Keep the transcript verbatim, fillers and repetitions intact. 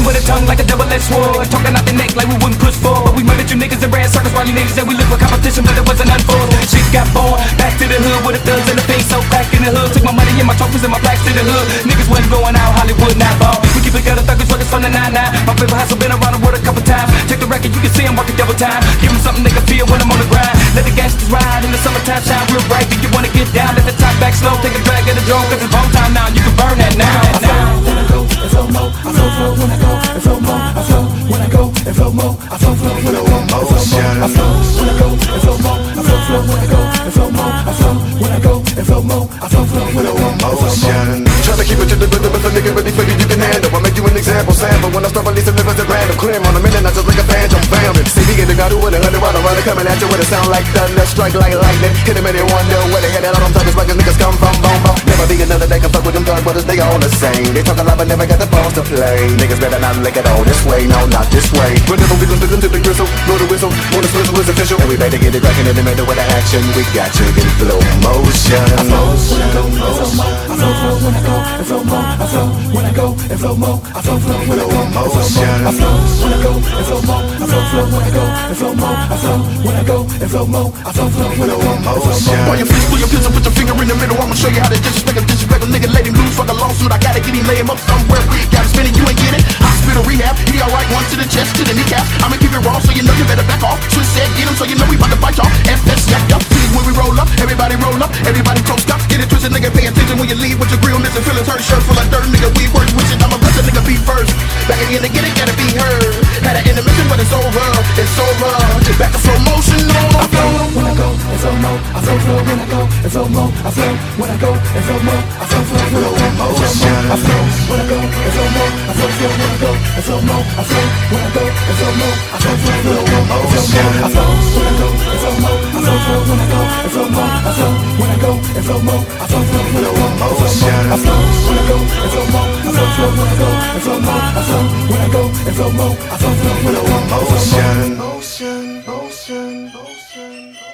with a tongue like a double-edged sword, talking out the neck like we wouldn't push forward. We murdered you niggas in red circles while you niggas said we live for competition, but it wasn't unfold. Shit got born, back to the hood with the thugs in the face, so back in the hood. Took my money and my trophies and my plaques to the hood. Niggas wasn't going out, Hollywood not ball. We keep it gutter thuggers working from the nine nine. My favorite hustle been around the world a couple times. Check the record, you can see I'm working double time. Give them something they can feel when I'm on the grind. Let the gangsters ride in the summertime, shine real bright. Do you wanna get down? Let the top back slow, take a drag at the drone, cause it's home time now. You can burn that now. I flow when I go and flow mo. I flow flow when I go and flow mo. I flow when I go and flow mo. I flow flow when I go and flow mo. I flow when I go and flow mo. I flow flow when I go and flow mo. I flow when I go and flow mo. I flow flow when I go and flow mo. Try to keep it to the rhythm, if a nigga ready for you, you can handle. I make you an example sample. When I start releasing lyrics at random, clear on a minute, not just like a phantom. Bam, see me get the guy who with a hundred water runner coming at you with a sound like thunder, strike like lightning. Hit him and they wonder where they headed. All them thuggers, like niggas come from, boom, boom. Never be another day can fuck with them thug brothers, they all the same. They talk a lot but never got the balls to play. Niggas better not lick it all this way, no, not this way. Whenever we listen to the gristle, blow the whistle, when the swizzle is official, and we better get it cracking in the middle with the action. We got you in flow motion. I flow when I go and flow mo. I flow flow when I go and flow mo. I flow when I go and flow mo. I flow flow when I go and flow mo. I flow when I go and flow mo. I flow flow when I go and flow mo. I flow when I go and flow mo. I flow flow when I go and flow mo. While you fist, pull your pistol, put your finger in the middle. I'ma show you how to disrespect him, disrespect him, nigga. Let him loose, fuck a lawsuit. I gotta get him, lay him up somewhere. Got him spinning, you ain't get it. Hospital rehab, he alright. One to the chest, to the kneecap. I'ma keep it raw, so you know you better back off. Twist said, get him, so you know we bout to bite y'all. F S, yacked up. See when we roll up, everybody roll up, everybody toast up. Get it twisted, nigga. Pay attention when you leave with your grill missing, feelings hurt, shirt full of dirt, nigga. We work wishing I'ma let the nigga be first. Back again to get it, gotta be heard. Had an intermission, but it's over, it's over. Back to slow motion, no. I flow when I go and flow mo. I flow flow when I go and flow mo. I flow when I go and flow mo. I flow flow when I go and flow mo. I flow when I go and flow mo. I flow flow when I go and flow mo. I flow when I go and flow mo. I flow flow when I go and flow mo. I flow when I go and flow mo. I flow flow when I go and flow mo. I flow when I go and flow mo. I flow flow when I go and flow mo. I flow when I go and flow mo. I flow flow when I go and flow mo. I flow when I go and flow mo. I flow flow when I go and flow mo. Motion, motion, motion, motion.